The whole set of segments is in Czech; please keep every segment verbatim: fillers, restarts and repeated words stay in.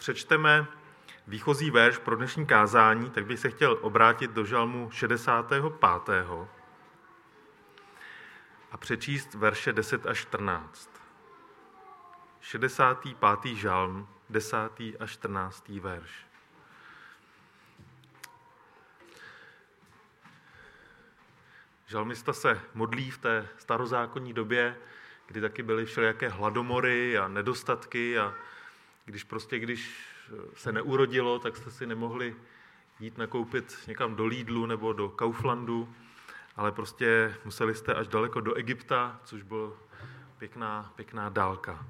přečteme výchozí verš pro dnešní kázání, tak bych se chtěl obrátit do žalmu šedesátého pátého a přečíst verše deset až čtrnáct. šedesátý pátý žalm, desátý až čtrnáctý verš. Žalmista se modlí v té starozákonní době, kdy taky byly všelijaké hladomory a nedostatky a když prostě, když se neurodilo, tak jste si nemohli jít nakoupit někam do Lidlu nebo do Kauflandu, ale prostě museli jste až daleko do Egypta, což byla pěkná, pěkná dálka.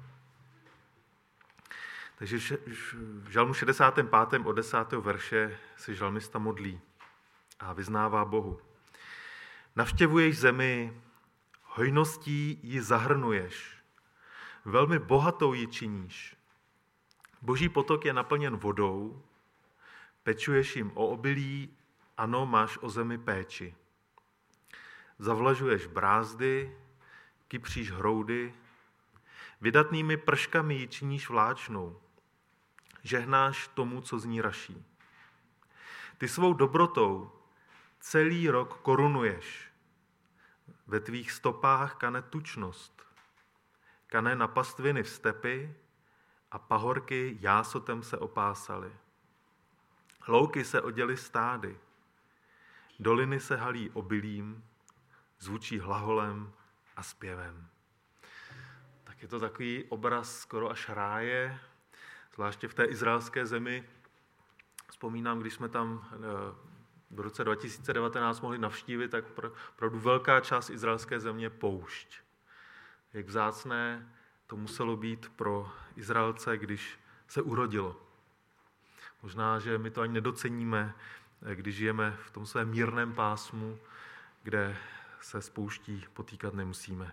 Takže v žalmu šedesátém pátém od desátého verše se žalmista modlí a vyznává Bohu. Navštěvuješ zemi, hojností ji zahrnuješ, velmi bohatou ji činíš. Boží potok je naplněn vodou, pečuješ jim o obilí, ano, máš o zemi péči. Zavlažuješ brázdy, kypříš hroudy, vydatnými prškami ji činíš vláčnou, žehnáš tomu, co z ní raší. Ty svou dobrotou celý rok korunuješ, ve tvých stopách kane tučnost, kane na pastviny v stepy a pahorky jásotem se opásaly. Louky se oděly stády, doliny se halí obilím, zvučí hlaholem a zpěvem. Tak je to takový obraz skoro až ráje, zvláště v té izraelské zemi. Vzpomínám, když jsme tam v roce dva tisíce devatenáct mohli navštívit, tak opravdu velká část izraelské země poušť. Jak vzácné to muselo být pro Izraelce, když se urodilo. Možná, že my to ani nedoceníme, když žijeme v tom svém mírném pásmu, kde se s pouští potýkat nemusíme.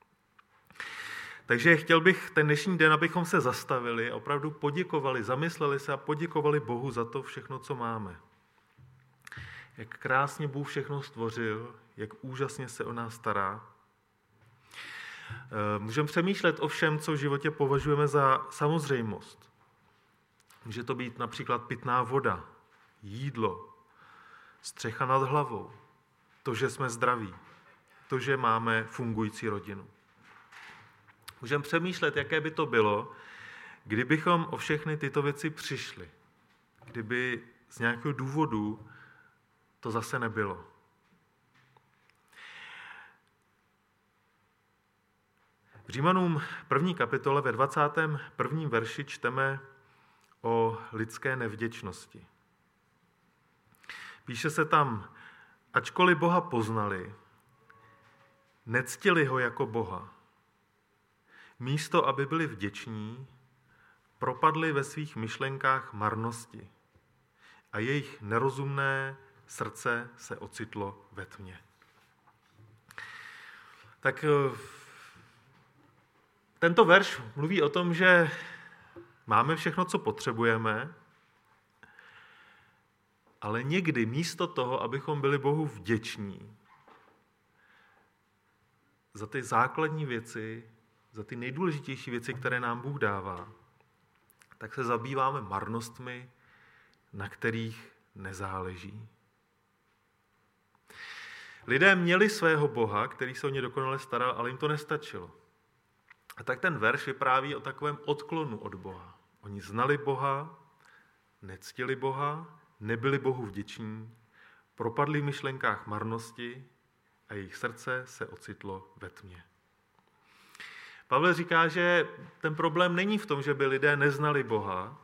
Takže chtěl bych ten dnešní den, abychom se zastavili a opravdu poděkovali, zamysleli se a poděkovali Bohu za to všechno, co máme. Jak krásně Bůh všechno stvořil, jak úžasně se o nás stará. Můžeme přemýšlet o všem, co v životě považujeme za samozřejmost. Může to být například pitná voda, jídlo, střecha nad hlavou, to, že jsme zdraví, to, že máme fungující rodinu. Můžeme přemýšlet, jaké by to bylo, kdybychom o všechny tyto věci přišli. Kdyby z nějakého důvodu to zase nebylo. V Římanům první kapitole ve dvacátém prvním verši čteme o lidské nevděčnosti. Píše se tam, ačkoliv Boha poznali, nectili ho jako Boha. Místo, aby byli vděční, propadli ve svých myšlenkách marnosti a jejich nerozumné srdce se ocitlo ve tmě. Tak tento verš mluví o tom, že máme všechno, co potřebujeme, ale někdy místo toho, abychom byli Bohu vděční za ty základní věci, za ty nejdůležitější věci, které nám Bůh dává, tak se zabýváme marnostmi, na kterých nezáleží. Lidé měli svého Boha, který se o ně dokonale staral, ale jim to nestačilo. A tak ten verš vypráví o takovém odklonu od Boha. Oni znali Boha, nectili Boha, nebyli Bohu vděční, propadli v myšlenkách marnosti a jejich srdce se ocitlo ve tmě. Pavel říká, že ten problém není v tom, že by lidé neznali Boha,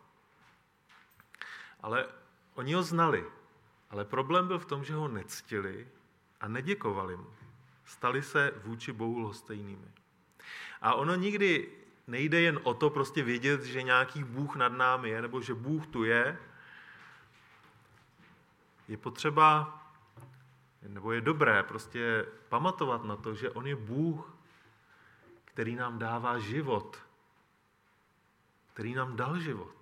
ale oni ho znali. Ale problém byl v tom, že ho nectili a neděkovali mu. Stali se vůči Bohu lhostejnými. A ono nikdy nejde jen o to prostě vědět, že nějaký Bůh nad námi je, nebo že Bůh tu je. Je potřeba, nebo je dobré prostě pamatovat na to, že on je Bůh, který nám dává život, který nám dal život.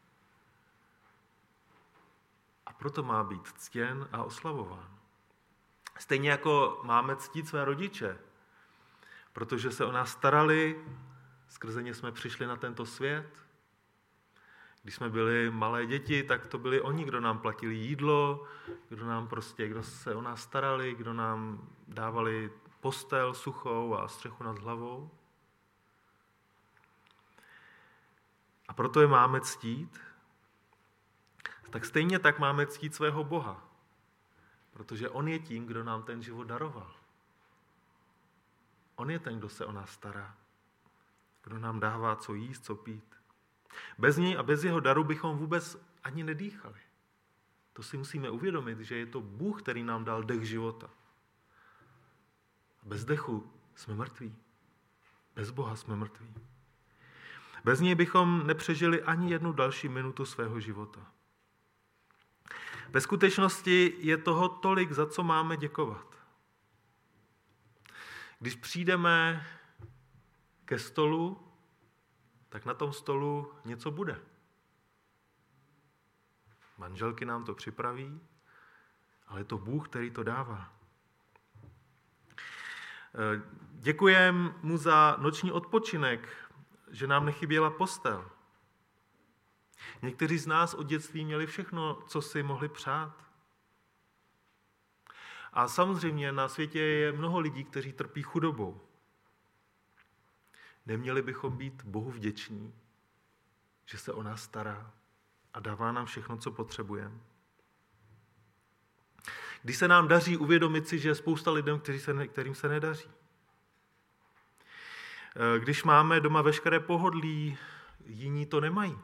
A proto má být ctěn a oslavován. Stejně jako máme ctít své rodiče, protože se o nás starali, skrze ně jsme přišli na tento svět, Když jsme byli malé děti, tak to byli oni, kdo nám platili jídlo, kdo nám prostě, kdo se o nás starali, kdo nám dávali postel suchou a střechu nad hlavou. A proto je máme ctít. Tak stejně tak máme ctít svého Boha, protože on je tím, kdo nám ten život daroval. On je ten, kdo se o nás stará, kdo nám dává co jíst, co pít. Bez něj a bez jeho daru bychom vůbec ani nedýchali. To si musíme uvědomit, že je to Bůh, který nám dal dech života. Bez dechu jsme mrtví. Bez Boha jsme mrtví. Bez něj bychom nepřežili ani jednu další minutu svého života. Ve skutečnosti je toho tolik, za co máme děkovat. Když přijdeme ke stolu, tak na tom stolu něco bude. Manželky nám to připraví, ale je to Bůh, který to dává. Děkujeme mu za noční odpočinek, že nám nechyběla postel. Někteří z nás od dětství měli všechno, co si mohli přát. A samozřejmě na světě je mnoho lidí, kteří trpí chudobou. Neměli bychom být Bohu vděční, že se o nás stará a dává nám všechno, co potřebujeme. Když se nám daří, uvědomit si, že je spousta lidem, kteří se, kterým se nedaří. Když máme doma veškeré pohodlí, jiní to nemají.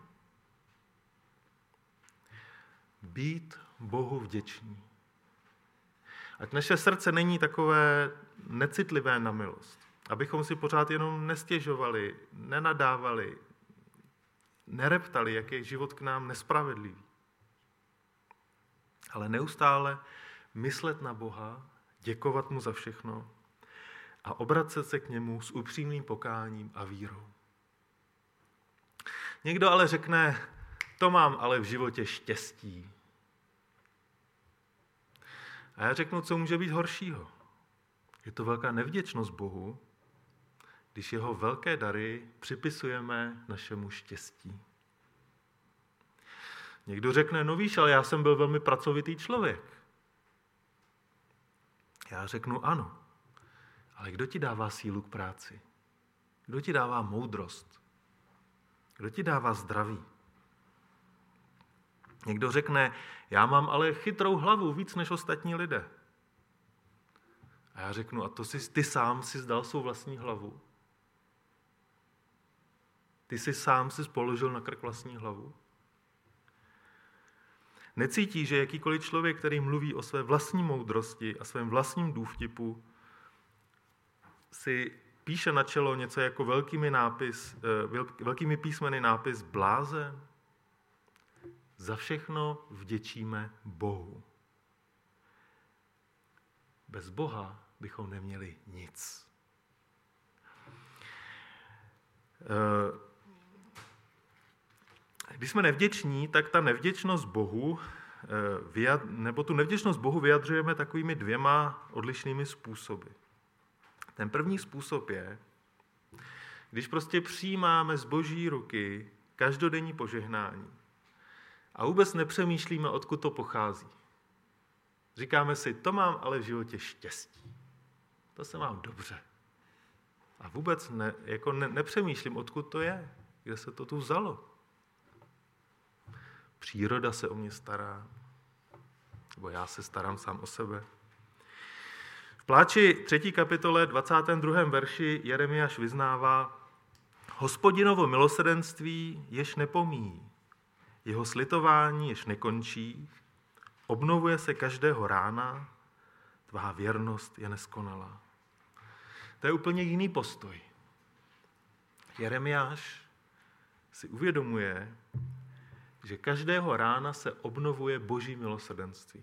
Být Bohu vděční. Ať naše srdce není takové necitlivé na milost. Abychom si pořád jenom nestěžovali, nenadávali, nereptali, jak je život k nám nespravedlivý. Ale neustále myslet na Boha, děkovat mu za všechno a obracet se k němu s upřímným pokáním a vírou. Někdo ale řekne, to mám ale v životě štěstí. A já řeknu, co může být horšího. Je to velká nevděčnost Bohu, když jeho velké dary připisujeme našemu štěstí. Někdo řekne, no víš, ale já jsem byl velmi pracovitý člověk. Já řeknu ano, ale kdo ti dává sílu k práci? Kdo ti dává moudrost? Kdo ti dává zdraví? Někdo řekne, já mám ale chytrou hlavu víc než ostatní lidé. A já řeknu, a to jsi, ty sám si zdal svou vlastní hlavu? Ty jsi sám si položil na krk vlastní hlavu? Necítí, že jakýkoliv člověk, který mluví o své vlastní moudrosti a svém vlastním důvtipu, si píše na čelo něco jako velkými, nápis, velkými písmeny nápis blázen? Za všechno vděčíme Bohu. Bez Boha bychom neměli nic. Když jsme nevděční, tak ta nevděčnost Bohu, nebo tu nevděčnost Bohu vyjadřujeme takovými dvěma odlišnými způsoby. Ten první způsob je, když prostě přijímáme z Boží ruky každodenní požehnání a vůbec nepřemýšlíme, odkud to pochází. Říkáme si, to mám ale v životě štěstí. To se mám dobře. A vůbec ne, jako ne, nepřemýšlím, odkud to je, kde se to tu vzalo. Příroda se o mě stará, nebo já se starám sám o sebe. V Pláči třetí kapitole dvacátém druhém verši Jeremiáš vyznává, Hospodinovo milosrdenství jež nepomíjí, jeho slitování jež nekončí, obnovuje se každého rána, tvá věrnost je neskonalá. To je úplně jiný postoj. Jeremiáš si uvědomuje, že každého rána se obnovuje Boží milosrdenství.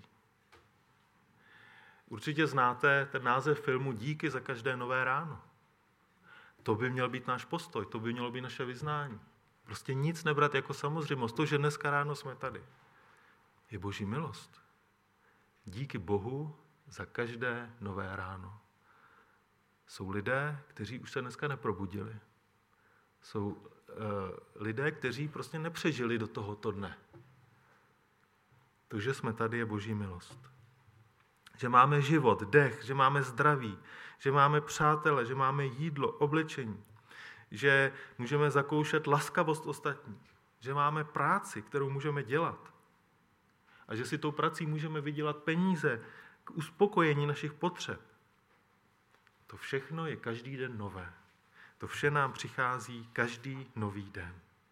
Určitě znáte ten název filmu Díky za každé nové ráno. To by měl být náš postoj, to by mělo být naše vyznání. Prostě nic nebrat jako samozřejmost. To, že dneska ráno jsme tady, je Boží milost. Díky Bohu za každé nové ráno. Jsou lidé, kteří už se dneska neprobudili. Jsou lidé, kteří prostě nepřežili do tohoto dne. To, že jsme tady, je Boží milost. Že máme život, dech, že máme zdraví, že máme přátele, že máme jídlo, oblečení, že můžeme zakoušet laskavost ostatních, že máme práci, kterou můžeme dělat a že si tou prací můžeme vydělat peníze k uspokojení našich potřeb. To všechno je každý den nové. To vše nám přichází každý nový den.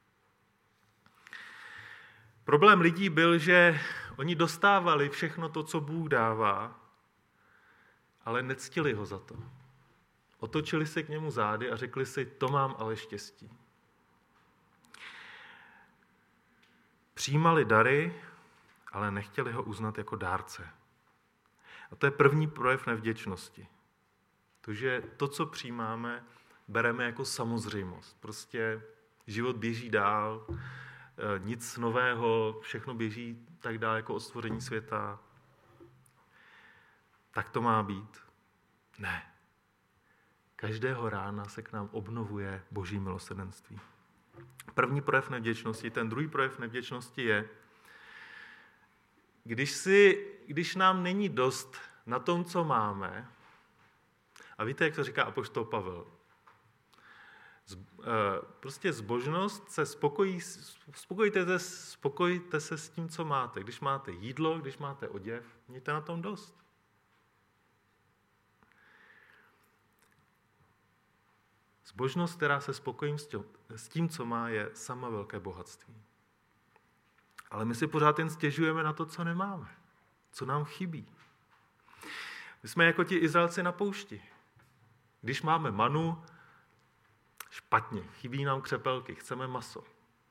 Problém lidí byl, že oni dostávali všechno to, co Bůh dává, ale nectili ho za to. Otočili se k němu zády a řekli si, to mám ale štěstí. Přijímali dary, ale nechtěli ho uznat jako dárce. A to je první projev nevděčnosti. To, že to, co přijímáme, bereme jako samozřejmost. Prostě život běží dál, nic nového, všechno běží tak dál jako od stvoření světa. Tak to má být? Ne. Každého rána se k nám obnovuje Boží milosrdenství. První projev nevděčnosti, ten druhý projev nevděčnosti je, když, si, když nám není dost na tom, co máme, a víte, jak to říká apoštol Pavel, prostě zbožnost se spokojí, spokojte, spokojte se s tím, co máte. Když máte jídlo, když máte oděv, mějte na tom dost. Zbožnost, která se spokojí s tím, co má, je sama velké bohatství. Ale my si pořád jen stěžujeme na to, co nemáme, co nám chybí. My jsme jako ti Izraelci na poušti. Když máme manu, špatně, chybí nám křepelky, chceme maso.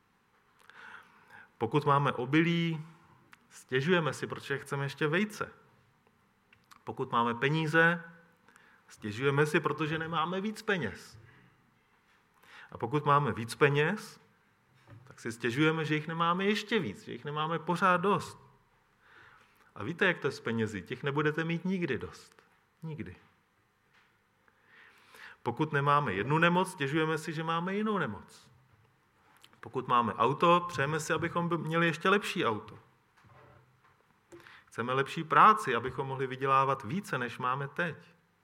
Pokud máme obilí, stěžujeme si, protože chceme ještě vejce. Pokud máme peníze, stěžujeme si, protože nemáme víc peněz. A pokud máme víc peněz, tak si stěžujeme, že jich nemáme ještě víc, že jich nemáme pořád dost. A víte, jak to je s penězi? Těch nebudete mít nikdy dost. Nikdy. Pokud nemáme jednu nemoc, stěžujeme si, že máme jinou nemoc. Pokud máme auto, přejeme si, abychom měli ještě lepší auto. Chceme lepší práci, abychom mohli vydělávat více, než máme teď.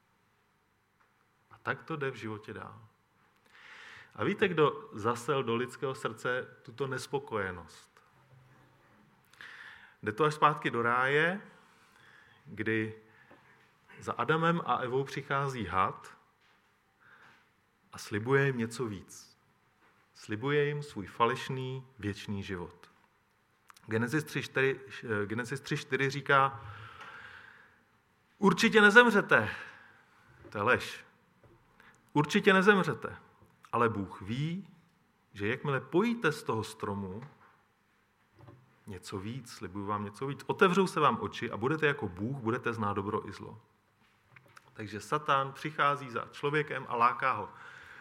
A tak to jde v životě dál. A víte, kdo zasel do lidského srdce tuto nespokojenost? Jde to až zpátky do ráje, kdy za Adamem a Evou přichází had a slibuje jim něco víc. Slibuje jim svůj falešný věčný život. Genesis tři čtyři říká, určitě nezemřete. To je lež. Určitě nezemřete. Ale Bůh ví, že jakmile pojíte z toho stromu něco víc, slibuju vám něco víc, otevřou se vám oči a budete jako Bůh, budete znát dobro i zlo. Takže Satan přichází za člověkem a láká ho.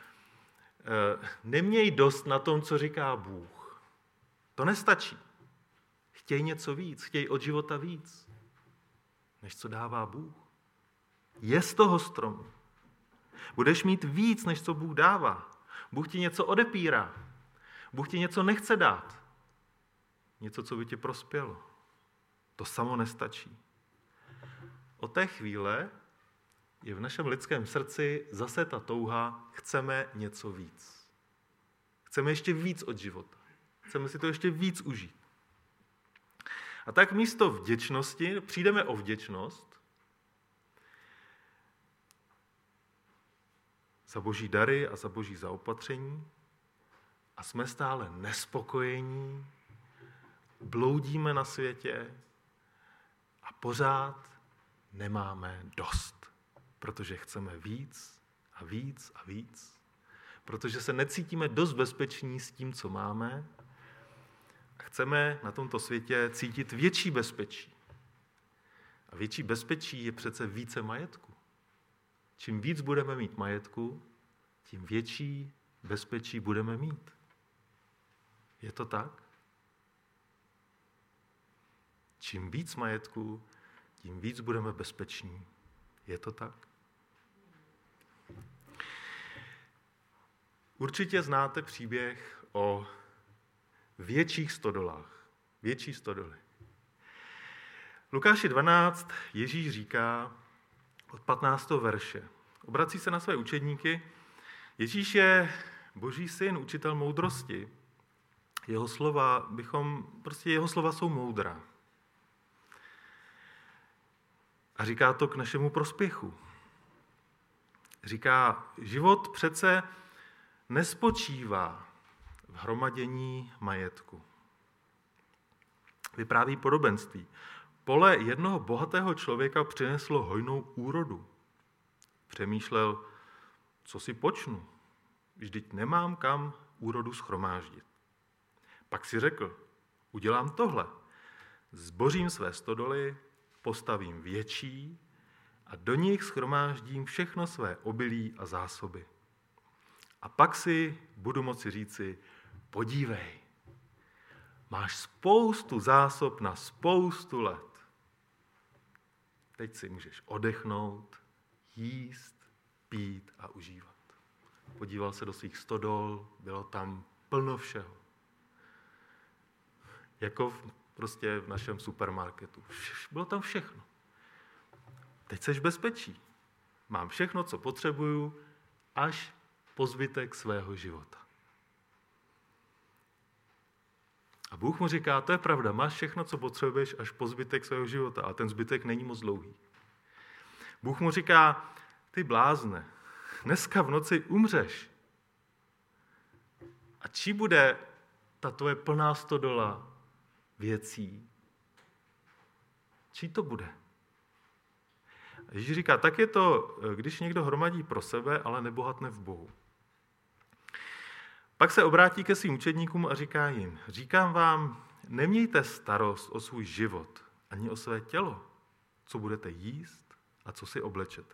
Neměj dost na tom, co říká Bůh. To nestačí. Chtěj něco víc, chtěj od života víc, než co dává Bůh. Je z toho stromu. Budeš mít víc, než co Bůh dává. Bůh ti něco odepírá. Bůh ti něco nechce dát. Něco, co by ti prospělo. To samo nestačí. Od té chvíle je v našem lidském srdci zase ta touha, chceme něco víc. Chceme ještě víc od života. Chceme si to ještě víc užít. A tak místo vděčnosti přijdeme o vděčnost za Boží dary a za Boží zaopatření a jsme stále nespokojení, bloudíme na světě a pořád nemáme dost, protože chceme víc a víc a víc, protože se necítíme dost bezpeční s tím, co máme a chceme na tomto světě cítit větší bezpečí. A větší bezpečí je přece více majetku. Čím víc budeme mít majetku, tím větší bezpečí budeme mít. Je to tak? Čím víc majetku, tím víc budeme bezpeční. Je to tak? Určitě znáte příběh o větších stodolách. Větší stodoly. Lukáši dvanáct Ježíš říká od patnáctého verše. Obrací se na své učedníky. Ježíš je Boží syn, učitel moudrosti. Jeho slova bychom, prostě jeho slova jsou moudrá. A říká to k našemu prospěchu. Říká, život přece nespočívá v hromadění majetku. Vypráví podobenství. Pole jednoho bohatého člověka přineslo hojnou úrodu. Přemýšlel, co si počnu, vždyť nemám kam úrodu shromáždit. Pak si řekl, udělám tohle. Zbořím své stodoly, postavím větší a do nich shromáždím všechno své obilí a zásoby. A pak si budu moci říci, podívej, máš spoustu zásob na spoustu let. Teď si můžeš odechnout, jíst, pít a užívat. Podíval se do svých stodol, bylo tam plno všeho. Jako v, prostě v našem supermarketu. Bylo tam všechno. Teď seš v bezpečí. Mám všechno, co potřebuju, až po zbytek svého života. A Bůh mu říká, to je pravda, máš všechno, co potřebuješ, až po zbytek svého života. A ten zbytek není moc dlouhý. Bůh mu říká, ty blázne, dneska v noci umřeš. A čí bude ta tvoje plná stodola věcí? Čí to bude? A Ježíš říká, tak je to, když někdo hromadí pro sebe, ale nebohatne v Bohu. Pak se obrátí ke svým učedníkům a říká jim, říkám vám, nemějte starost o svůj život, ani o své tělo, co budete jíst a co si oblečete.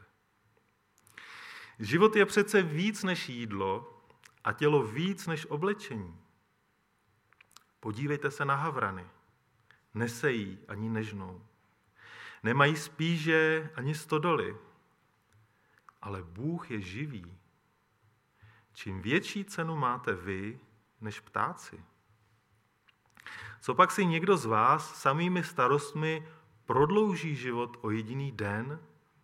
Život je přece víc než jídlo a tělo víc než oblečení. Podívejte se na havrany. Nesejí ani nežnou. Nemají spíže ani stodoly. Ale Bůh je živý. Čím větší cenu máte vy, než ptáci. Co pak si někdo z vás samými starostmi prodlouží život o jediný den,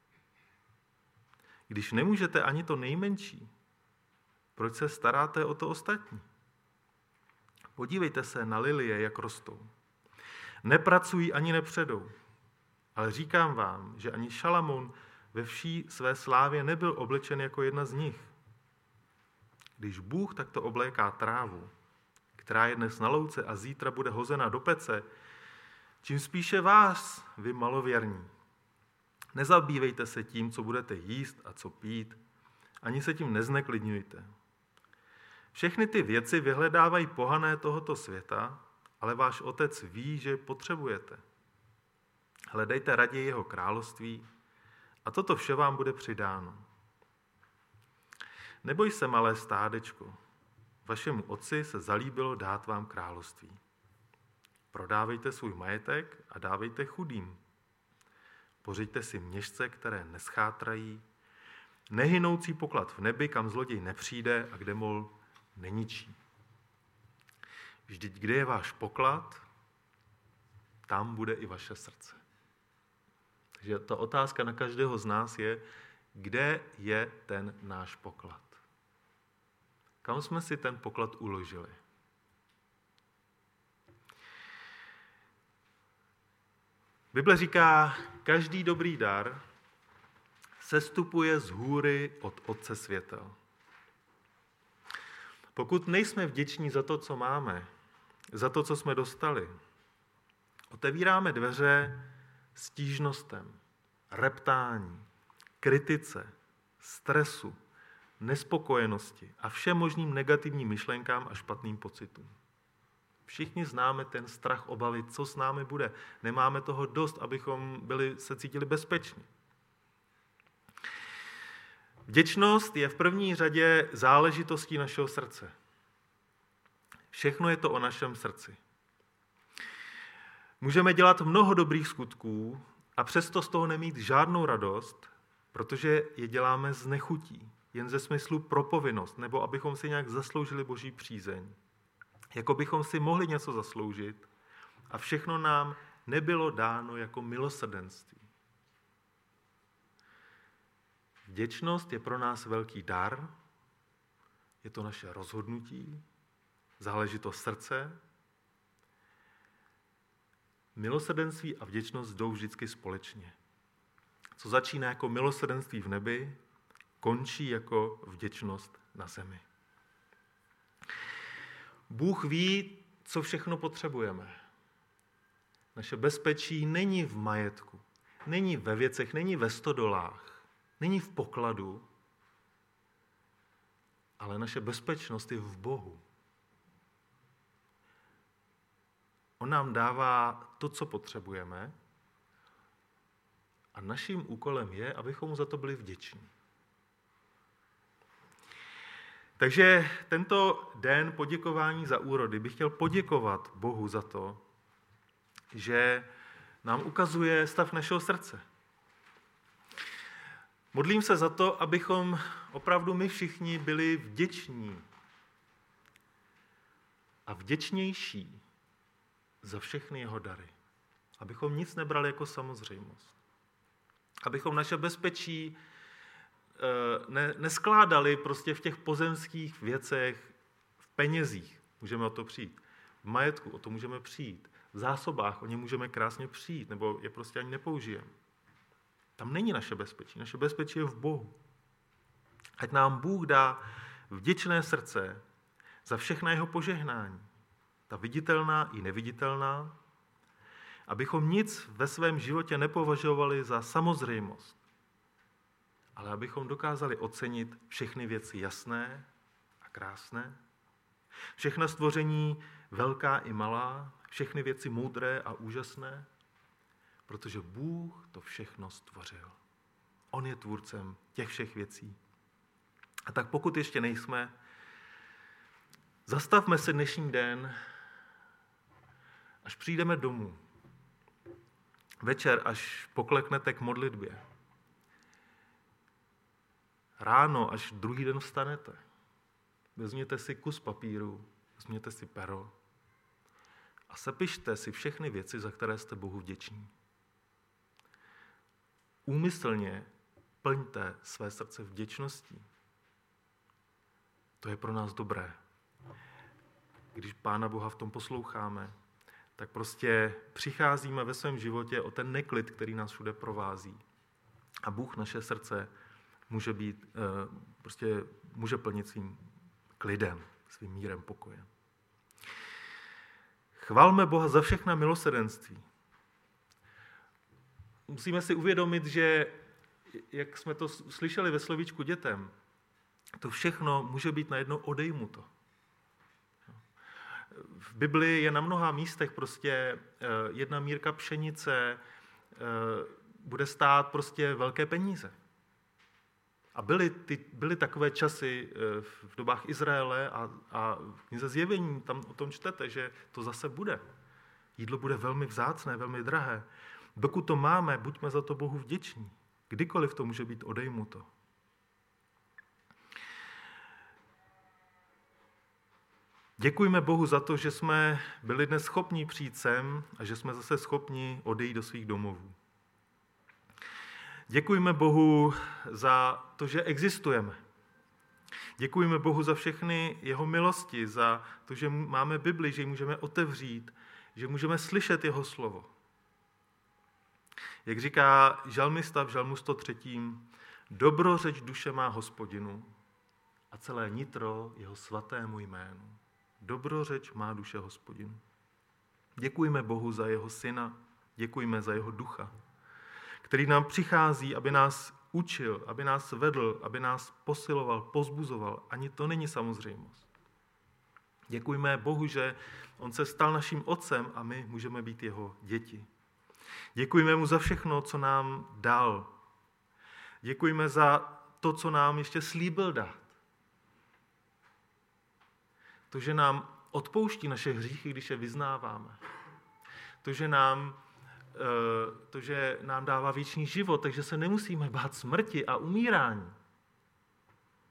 když nemůžete ani to nejmenší? Proč se staráte o to ostatní? Podívejte se na lilie, jak rostou. Nepracují ani nepředou. Ale říkám vám, že ani Šalamoun ve vší své slávě nebyl oblečen jako jedna z nich. Když Bůh takto obléká trávu, která je dnes na louce a zítra bude hozena do pece, čím spíše vás, vy malověrní. Nezabývejte se tím, co budete jíst a co pít, ani se tím nezneklidňujte. Všechny ty věci vyhledávají pohané tohoto světa, ale váš otec ví, že potřebujete. Hledejte raději jeho království a toto vše vám bude přidáno. Neboj se, malé stádečko, vašemu otci se zalíbilo dát vám království. Prodávejte svůj majetek a dávejte chudým. Pořiďte si měšce, které neschátrají, nehynoucí poklad v nebi, kam zloděj nepřijde a kde mol neničí. Vždyť kde je váš poklad, tam bude i vaše srdce. Takže ta otázka na každého z nás je, kde je ten náš poklad? Kam jsme si ten poklad uložili? Bible říká, každý dobrý dar sestupuje z hůry od Otce světel. Pokud nejsme vděční za to, co máme, za to, co jsme dostali, otevíráme dveře stížnostem, reptání, kritice, stresu, nespokojenosti a všem možným negativním myšlenkám a špatným pocitům. Všichni známe ten strach, obavy, co s námi bude. Nemáme toho dost, abychom byli, se cítili bezpečně. Vděčnost je v první řadě záležitostí našeho srdce. Všechno je to o našem srdci. Můžeme dělat mnoho dobrých skutků a přesto z toho nemít žádnou radost, protože je děláme z nechutí, jen ze smyslu pro povinnost, nebo abychom si nějak zasloužili Boží přízeň. Jako bychom si mohli něco zasloužit a všechno nám nebylo dáno jako milosrdenství. Vděčnost je pro nás velký dar, je to naše rozhodnutí, záležitost srdce. Milosrdenství a vděčnost jdou vždycky společně. Co začíná jako milosrdenství v nebi, končí jako vděčnost na zemi. Bůh ví, co všechno potřebujeme. Naše bezpečí není v majetku, není ve věcech, není ve stodolách, není v pokladu, ale naše bezpečnost je v Bohu. On nám dává to, co potřebujeme, a naším úkolem je, abychom mu za to byli vděční. Takže tento den poděkování za úrody bych chtěl poděkovat Bohu za to, že nám ukazuje stav našeho srdce. Modlím se za to, abychom opravdu my všichni byli vděční a vděčnější za všechny jeho dary. Abychom nic nebrali jako samozřejmost. Abychom naše bezpečí ne, neskládali prostě v těch pozemských věcech, v penězích. Můžeme o to přijít. V majetku o to můžeme přijít. V zásobách o ně můžeme krásně přijít, nebo je prostě ani nepoužijeme. Tam není naše bezpečí. Naše bezpečí je v Bohu. Ať nám Bůh dá vděčné srdce za všechna jeho požehnání. Ta viditelná i neviditelná, abychom nic ve svém životě nepovažovali za samozřejmost, ale abychom dokázali ocenit všechny věci jasné a krásné, všechna stvoření velká i malá, všechny věci moudré a úžasné, protože Bůh to všechno stvořil. On je tvůrcem těch všech věcí. A tak pokud ještě nejsme, zastavme si dnešní den, až přijdeme domů. Večer, až pokleknete k modlitbě. Ráno, až druhý den vstanete. Vezměte si kus papíru, vezměte si pero a sepište si všechny věci, za které jste Bohu vděční. Úmyslně plňte své srdce vděčností. To je pro nás dobré. Když Pána Boha v tom posloucháme, tak prostě přicházíme ve svém životě o ten neklid, který nás všude provází. A Bůh naše srdce může být, prostě může plnit svým klidem, svým mírem, pokojem. Chvalme Boha za všechna milosrdenství. Musíme si uvědomit, že, jak jsme to slyšeli ve slovíčku dětem, to všechno může být najednou odejmuto. V Biblii je na mnoha místech prostě jedna mírka pšenice bude stát prostě velké peníze. A byly, ty, byly takové časy v dobách Izraele a, a v knize Zjevení, tam o tom čtete, že to zase bude. Jídlo bude velmi vzácné, velmi drahé. Dokud to máme, buďme za to Bohu vděční. Kdykoliv to může být odejmuto. Děkujme Bohu za to, že jsme byli dnes schopni přijít sem a že jsme zase schopni odejít do svých domovů. Děkujme Bohu za to, že existujeme. Děkujme Bohu za všechny jeho milosti, za to, že máme Bibli, že ji můžeme otevřít, že můžeme slyšet jeho slovo. Jak říká žalmista v žalmu sto tři. Dobrořeč duše má Hospodinu a celé nitro jeho svatému jménu. Dobrořeč má duše Hospodinu. Děkujme Bohu za jeho syna, děkujme za jeho ducha, který nám přichází, aby nás učil, aby nás vedl, aby nás posiloval, pozbuzoval. Ani to není samozřejmost. Děkujme Bohu, že on se stal naším otcem a my můžeme být jeho děti. Děkujme mu za všechno, co nám dal. Děkujme za to, co nám ještě slíbil dát. To, že nám odpouští naše hříchy, když je vyznáváme. To, že nám, to, že nám dává věčný život, takže se nemusíme bát smrti a umírání.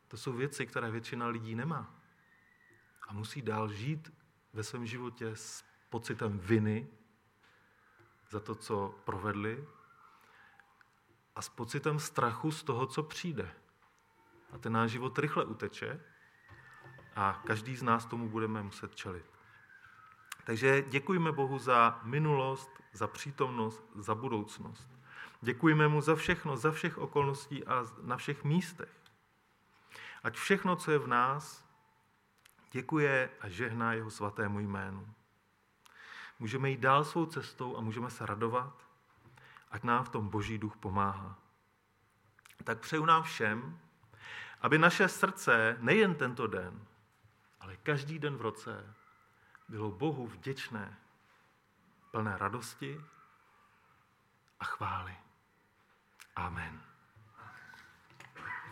To jsou věci, které většina lidí nemá. A musí dál žít ve svém životě s pocitem viny za to, co provedli, a s pocitem strachu z toho, co přijde. A ten náš život rychle uteče a každý z nás tomu budeme muset čelit. Takže děkujme Bohu za minulost, za přítomnost, za budoucnost. Děkujme mu za všechno, za všech okolností a na všech místech. Ať všechno, co je v nás, děkuje a žehná jeho svatému jménu. Můžeme jít dál svou cestou a můžeme se radovat, ať nám v tom Boží duch pomáhá. Tak přeju nám všem, aby naše srdce nejen tento den, ale každý den v roce bylo Bohu vděčné, plné radosti a chvály. Amen.